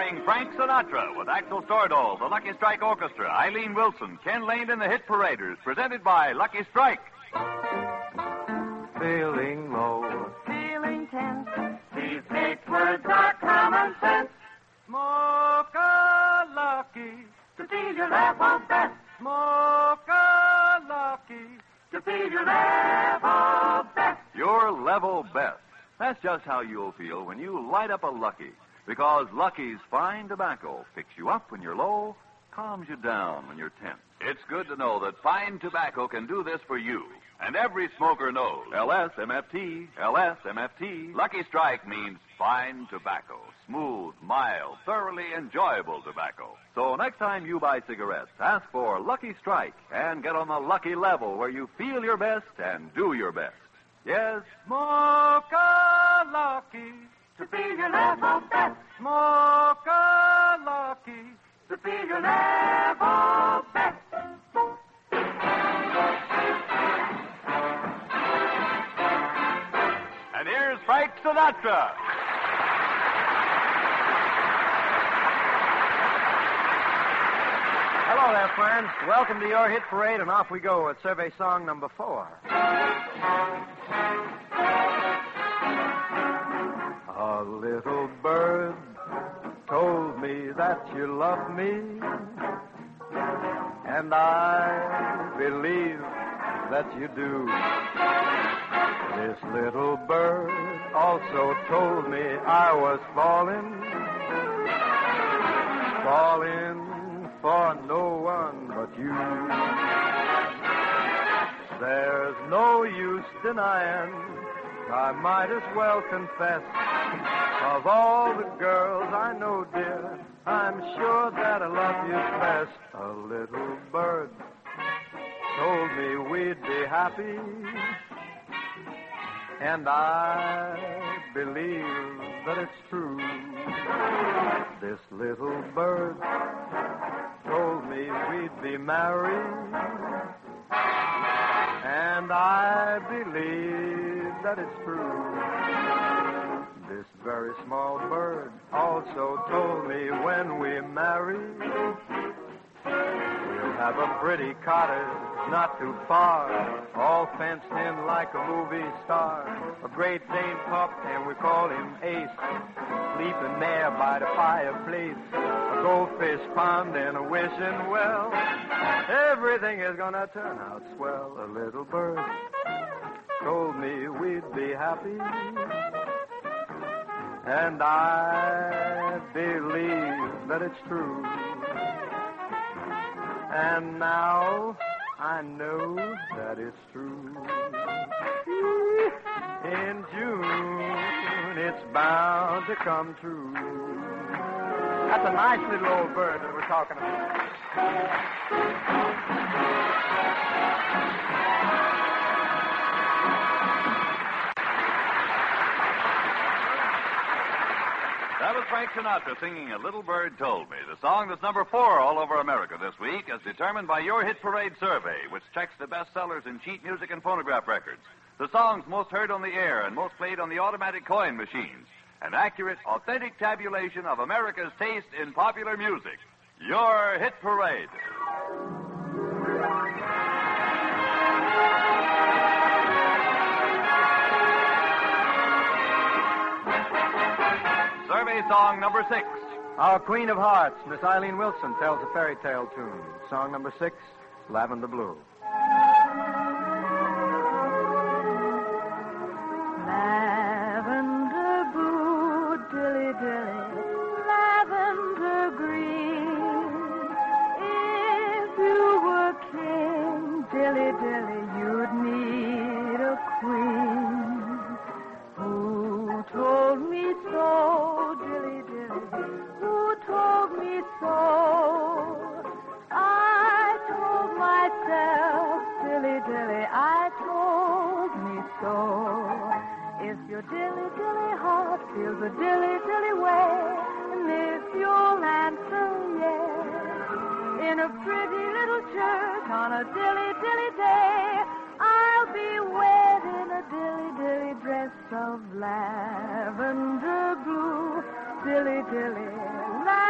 starring Frank Sinatra with Axel Stordahl, the Lucky Strike Orchestra, Eileen Wilson, Ken Lane, and the Hit Paraders, presented by Lucky Strike. Feeling low, feeling tense. These 8 words are common sense. smoke a lucky, To feel your level best. smoke a lucky. To feel your level best. Your level best. That's just how you'll feel when you light up a Lucky. Because Lucky's fine tobacco picks you up when you're low, calms you down when you're tense. It's good to know that fine tobacco can do this for you. And every smoker knows. LSMFT, LSMFT. Lucky Strike means fine tobacco. Smooth, mild, thoroughly enjoyable tobacco. So next time you buy cigarettes, ask for Lucky Strike and get on the lucky level where you feel your best and do your best. Yes, Smoke a lucky, To feel your level best. smoke a lucky. To feel your level best. and here's Frank Sinatra. Hello there, friends. Welcome to your hit parade, and off we go with survey song number 4. A little bird told me that you love me, and I believe that you do. This little bird also told me I was falling for no one but you. There's no use denying, I might as well confess, of all the girls I know, dear, I'm sure that I love you best. A little bird told me we'd be happy, and I believe that it's true. This little bird told me we'd be married, and I believe that it's true. This very small bird also told me when we marry, we'll have a pretty cottage not too far, all fenced in like a movie star. A Great Dane pup, and we call him Ace, sleeping there by the fireplace. A goldfish pond and a wishing well. Everything is gonna turn out swell. A little bird told me we'd be happy, and I believe that it's true. And now I know that it's true. In June, it's bound to come true. That's a nice little old bird that we're talking about. That was Frank Sinatra singing A Little Bird Told Me, the song that's number 4 all over America this week, as determined by your Hit Parade survey, which checks the bestsellers in sheet music and phonograph records, the songs most heard on the air and most played on the automatic coin machines, an accurate, authentic tabulation of America's taste in popular music. Your Hit Parade. Survey song number 6. Our Queen of Hearts, Miss Eileen Wilson, tells a fairy tale tune. Song number 6, Lavender Blue. Lavender blue, dilly dilly, lavender green. If you were king, dilly dilly, you'd need a queen. Who told me so, dilly dilly? Who told me so? I told myself, dilly dilly, I told me so. If your dilly dilly heart feels a dilly dilly way, and if you'll answer yes, in a pretty little church on a dilly dilly day, I'll be wed in a dilly dilly dress of lavender blue, dilly dilly,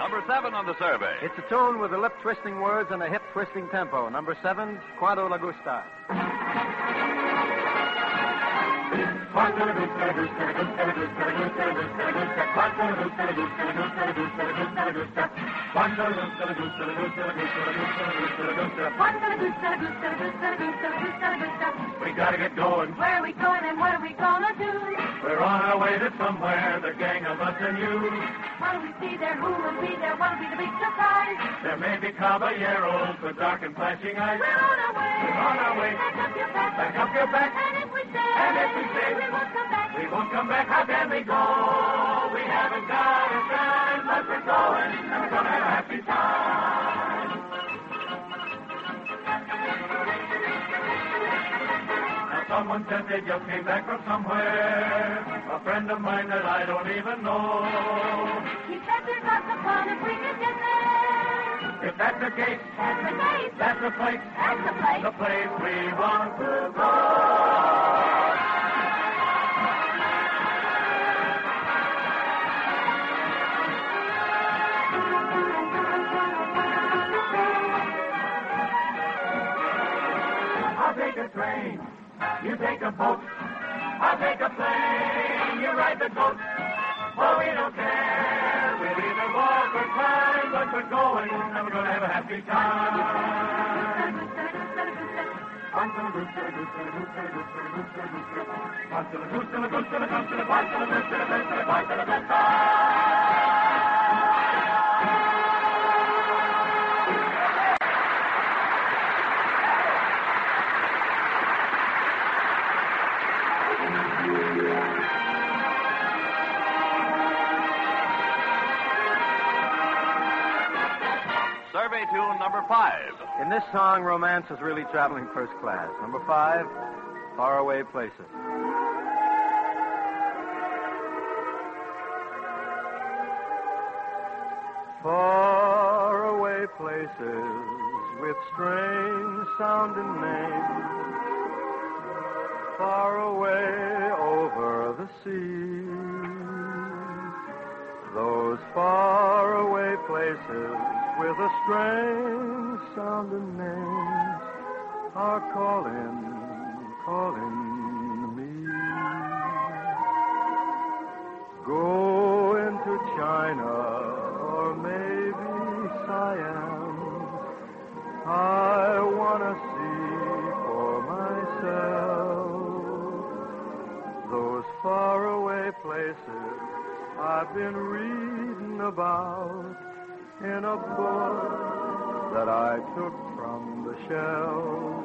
number 7 on the survey. It's a tune with the lip-twisting words and a hip-twisting tempo. Number 7, Cuando La Gusta. Cuando le gusta, le gusta, le gusta, le gusta, le gusta, le gusta, le gusta. Cuando le gusta, le gusta, le gusta, le gusta, le gusta, le gusta. Cuando le gusta, le gusta, le gusta, le gusta, le gusta, le gusta, le gusta. Cuando le gusta, le gusta, le gusta, le gusta, le gusta, le gusta. We gotta get going. Where are we going and what are we gonna do? We're on our way to somewhere, the gang of us and you. What'll we see there? Who will be there? What'll be the big surprise? There may be caballeros with dark and flashing eyes. We're on our way. We're on our way. Back up your back. Back up your back. And if we say we won't come back. We won't come back. How can we go? We haven't got a time, but we're going. And we're gonna have a happy time. Now someone said they just came back from somewhere. A friend of mine that I don't even know. He said there's lots of fun if we can get there. If that's the case, that's the case. That's the place. That's the place. The place we want to go. I'll take a train, you take a boat. I'll take a plane, you ride the goat. Oh, we don't care, we'll either walk or climb, but we're going, and we're gonna have a happy time. Survey tune number 5. In this song, romance is really traveling first class. Number 5, Faraway Places. Faraway places with strange sounding names, far away over the sea. Those faraway places with a strange sounding names are calling me. Go into China or maybe Siam. I wanna see for myself those faraway places I've been reading about in a book that I took from the shelf.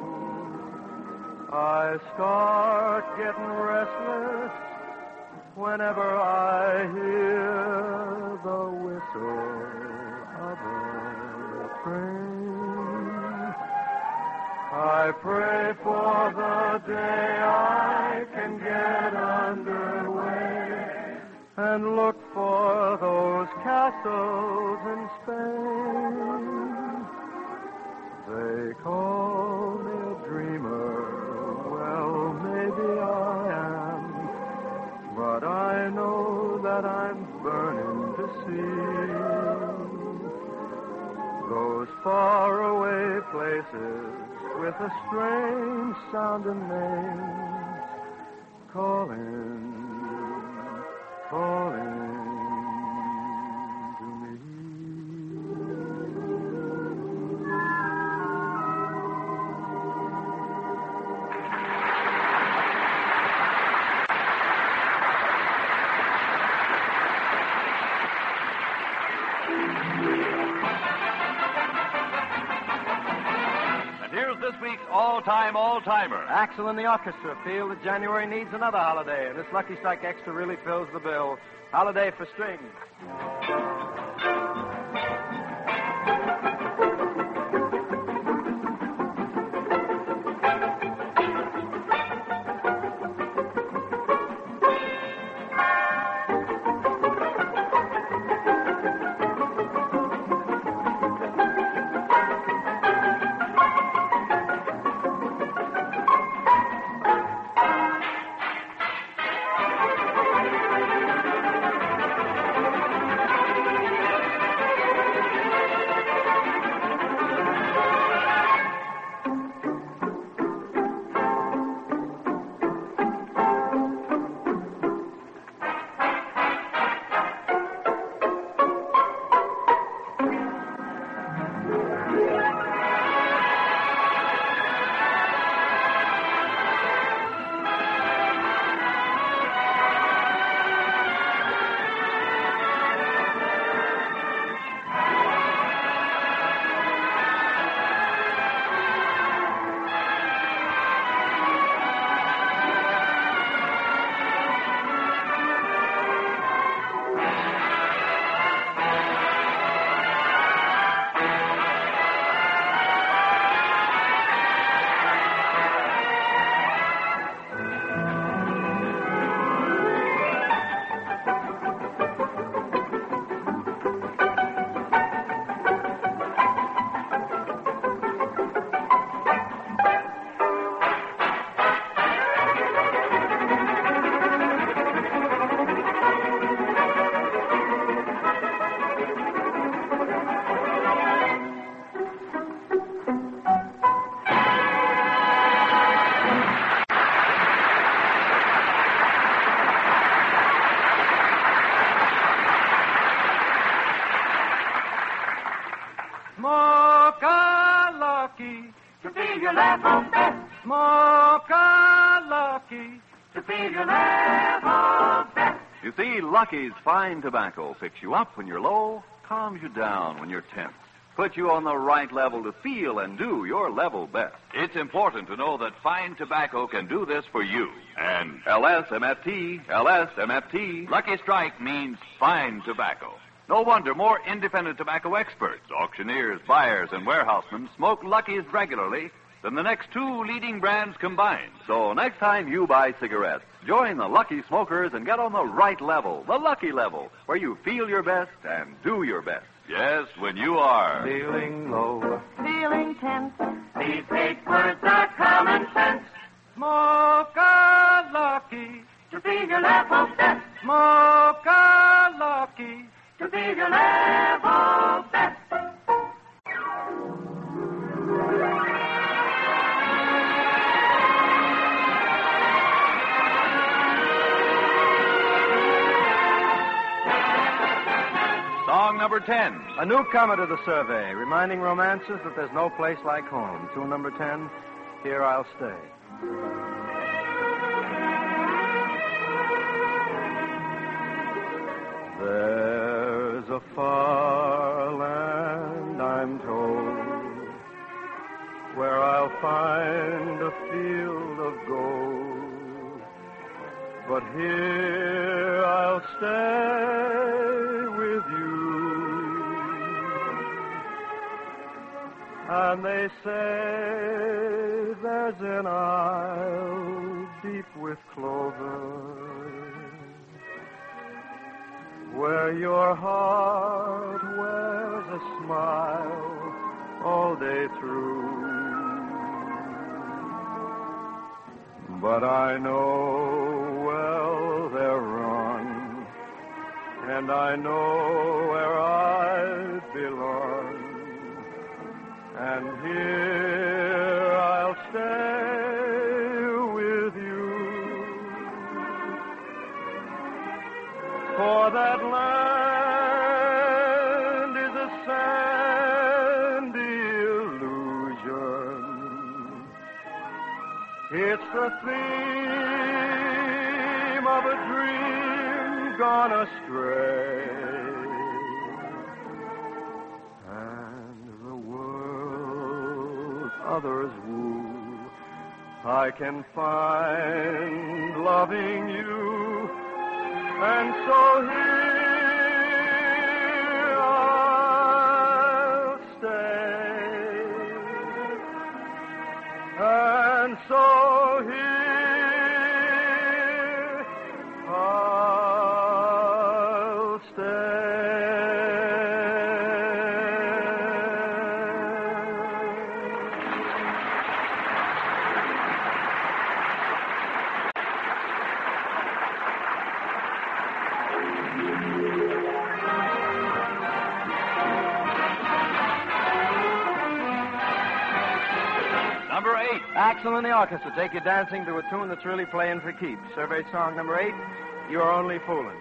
I start getting restless whenever I hear the whistle of a train. I pray for the day I can get underway and look for those castles in Spain. They call me a dreamer, well, maybe I am, but I know that I'm burning to see those faraway places with a strange sounding names calling to me. And here's this week's all-timer. Axel and the orchestra feel that January needs another holiday, and this Lucky Strike Extra really fills the bill. Holiday for strings. level best. Smoke a Lucky. To feel your level best. You see, Lucky's fine tobacco picks you up when you're low, calms you down when you're tense, puts you on the right level to feel and do your level best. It's important to know that fine tobacco can do this for you. And LSMFT, Lucky Strike means fine tobacco. No wonder more independent tobacco experts, auctioneers, buyers, and warehousemen smoke Lucky's regularly than the next two leading brands combined. So next time you buy cigarettes, join the Lucky Smokers and get on the right level, the Lucky level, where you feel your best and do your best. Yes, when you are Feeling low. Feeling tense. These 8 words are common sense. Smoke a Lucky. To feel your level best. Smoke a Lucky. To feel your level best. Song number 10. A newcomer to the survey, reminding romancers that there's no place like home. Tune number 10, Here I'll Stay. There's a far land, I'm told, where I'll find a field of gold. But here I'll stay with you. And they say there's an isle deep with clover, where your heart wears a smile all day through. But I know well they're wrong, and I know where I belong, and here I'll stay with you. For that land is a sandy illusion. It's the theme of a dream gone astray. And the world others woo, I can find loving you. And so here I'll stay. And so here I'll stay. Number 8. Axel and the orchestra take you dancing to a tune that's really playing for keeps. Survey song number 8, You're Only Fooling.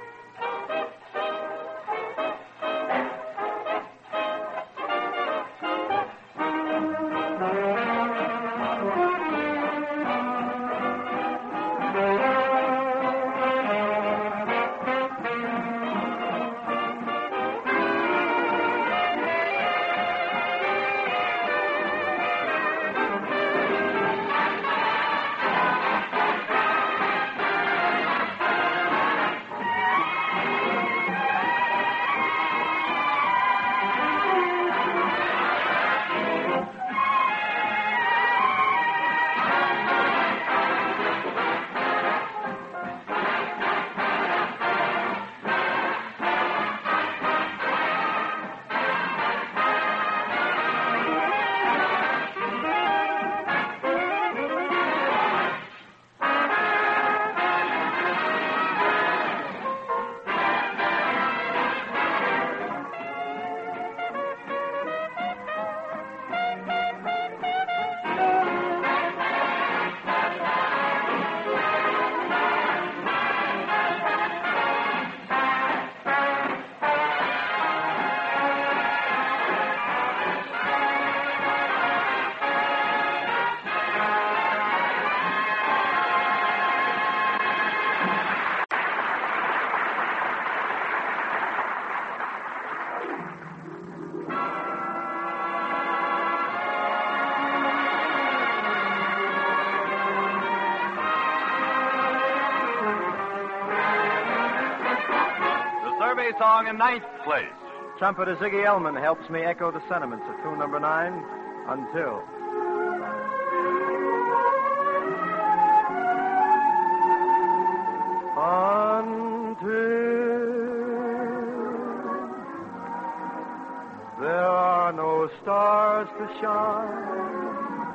song in ninth place. Trumpeter Ziggy Elman helps me echo the sentiments of tune number 9, Until. There are no stars to shine.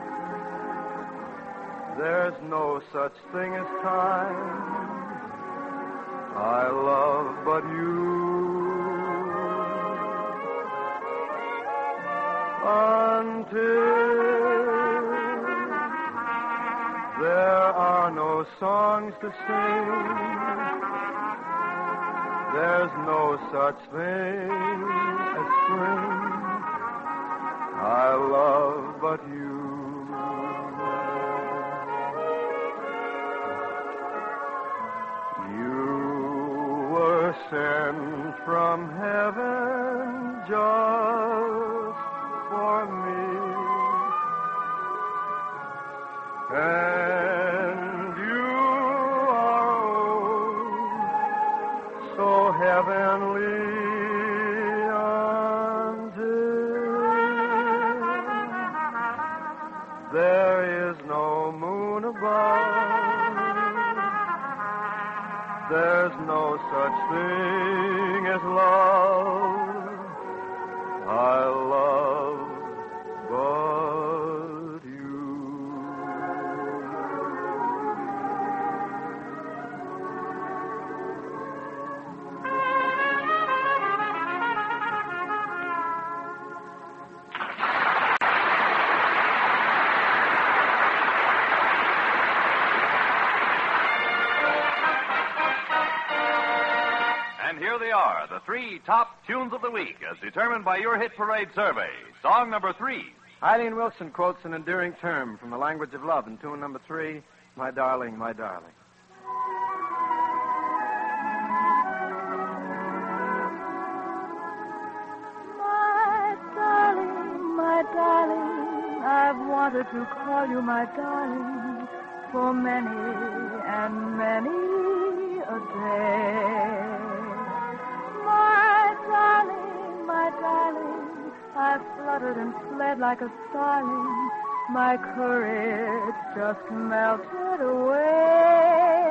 There's no such thing as time. I love but you. Until there are no songs to sing. There's no such thing as spring. I love but you. You were sent from heaven just for me. And you are so heavenly until there is no moon above. There's no such thing as love. I love but you. And here they are, the 3 top tunes of the week, as determined by your Hit Parade survey. Song number 3. Eileen Wilson quotes an endearing term from the language of love in tune number 3, My Darling, My Darling. My darling, my darling, I've wanted to call you my darling for many and many a day. My darling, I've fluttered and fled like a starling. My courage just melted away.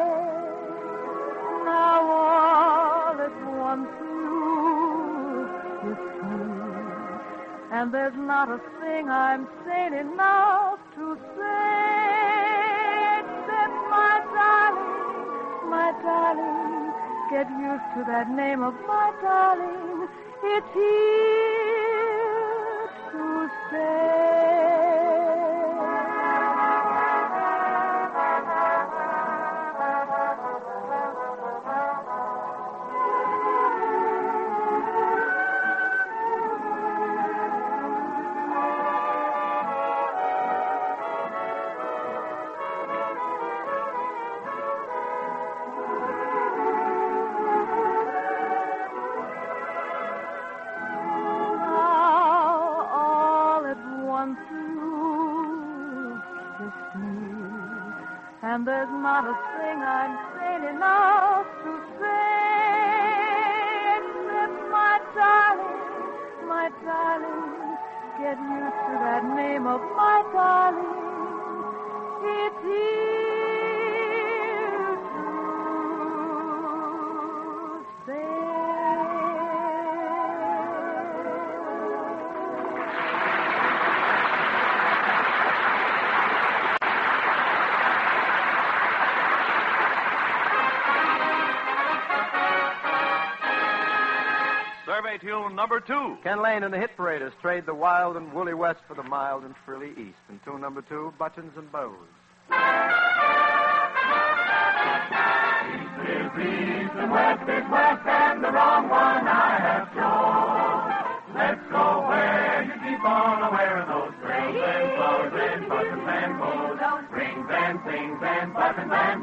Now all at once you see, and there's not a thing I'm sane enough to say except my darling, get used to that name of my darling. It's here to stay. And there's not a thing I'm sane enough to say except my darling, get used to that name of my darling. It's here to stay. Survey tune number 2. Ken Lane and the Hit Paraders trade the wild and woolly west for the mild and frilly east. And tune number 2, Buttons and Bows. East is east and west is west, and the wrong one I have chose. Let's go where you keep on wearing those frills and flowers and buttons and bows, rings and things and buttons and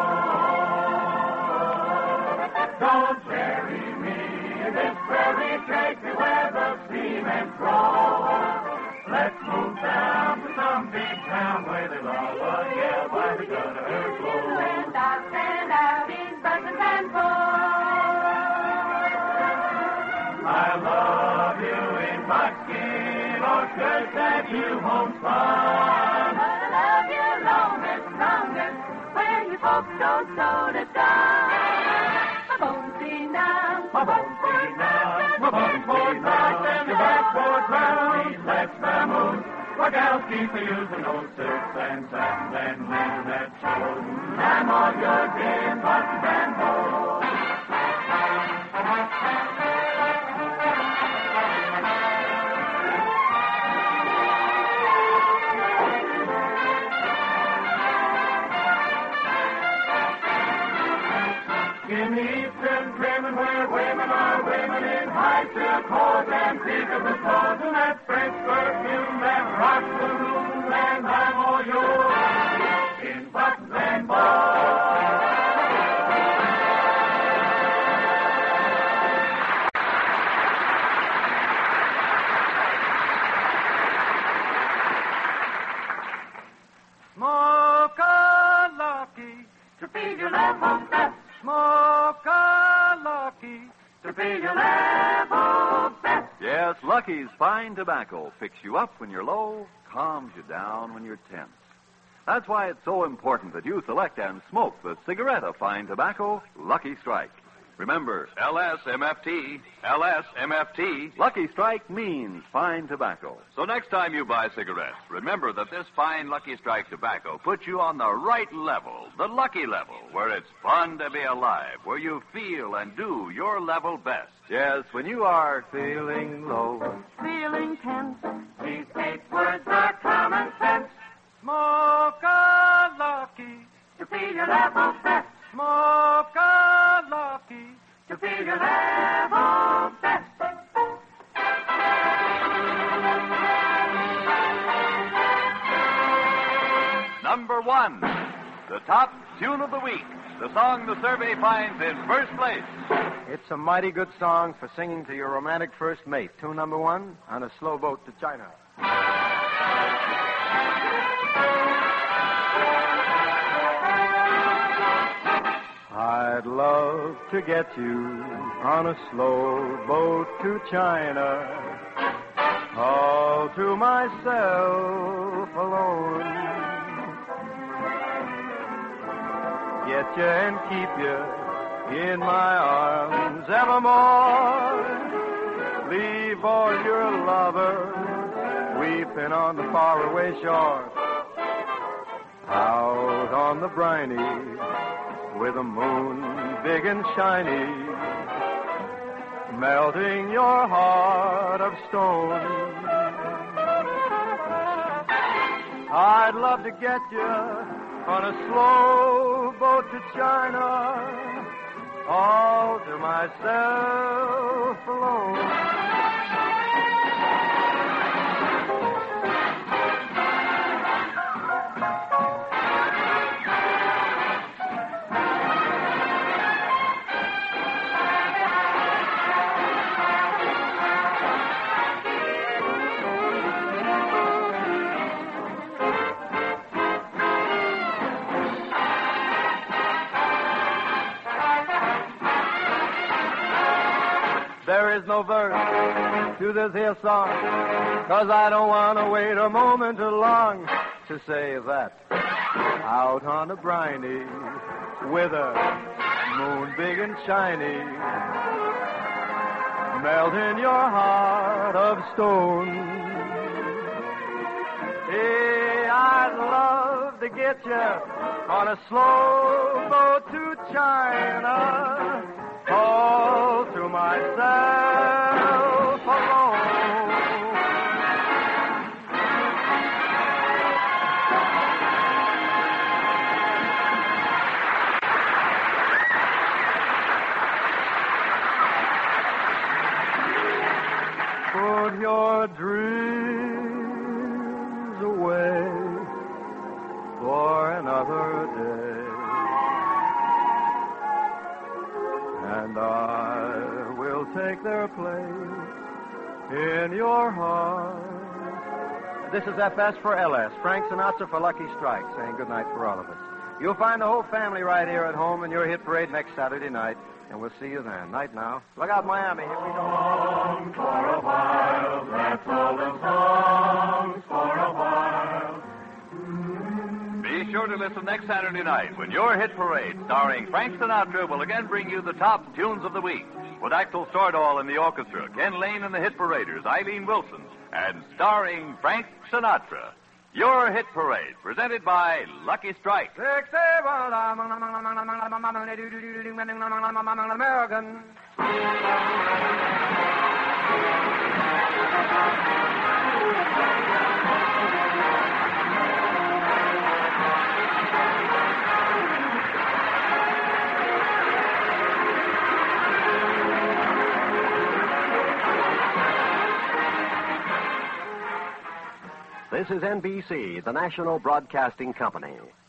bows. Don't bury me in this prairie, take me where the seamen grow. Let's move down to some big town where they love us, yeah, by the gutter flow. Stand out in buttons and bows. I love you in buckskin or skirt that you homespun. But I love you longest, longest, when you folks don't sew it down. My bones be numb, My bones be numb, my bones board right, and your backboard round. These legs the moon, where gals keep using those silks and satins and linen that shows. I'm all yours in buttons and bows. In Eastern trimming where women are women in high silk hose and peekaboo clothes and that French perfume that rocks the room, and I'm all yours in buttons and bows. Smoke a lucky To feed your level best, Smoke a lucky. to feed your level best. Yes, Lucky's fine tobacco picks you up when you're low, calms you down when you're tense. That's why it's so important that you select and smoke the cigarette of fine tobacco, Lucky Strike. Remember, LSMFT, LSMFT. Lucky Strike means fine tobacco. So next time you buy cigarettes, remember that this fine Lucky Strike tobacco puts you on the right level, the lucky level, where it's fun to be alive, where you feel and do your level best. Yes, when you are Feeling low. feeling tense. These 8 words are common sense. Smoke a lucky. To feed your level best, Smoke a lucky. to feed your level best. Number 1, the top tune of the week, the song the survey finds in first place. It's a mighty good song for singing to your romantic first mate. Tune number 1, On a Slow Boat to China. I'd love to get you on a slow boat to China, all to myself alone. Get you and keep you in my arms evermore. Leave all your lovers weeping on the faraway shore. Out on the briny, with the moon big and shiny, melting your heart of stone. I'd love to get you on a slow boat to China, all to myself alone. There is no verse to this here song, 'cause I don't want to wait a moment too long to say that. Out on the briny, with a moon big and shiny, melting your heart of stone. Hey, I'd love to get you on a slow boat to China, all to myself alone. Put your dreams away for another day, and I will take their place in your heart. This is FS for LS, Frank Sinatra for Lucky Strike, saying good night for all of us. You'll find the whole family right here at home in your hit parade next Saturday night. and we'll see you then. Night now. Look out, Miami. Here we go. Song for a while, that's all the songs for a while. Be sure to listen next Saturday night when your hit parade, starring Frank Sinatra, will again bring you the top tunes of the week. With Axel Stordahl in the orchestra, Ken Lane and the Hit Paraders, Eileen Wilson, and starring Frank Sinatra. Your Hit Parade, presented by Lucky Strike. American. This is NBC, the national broadcasting company.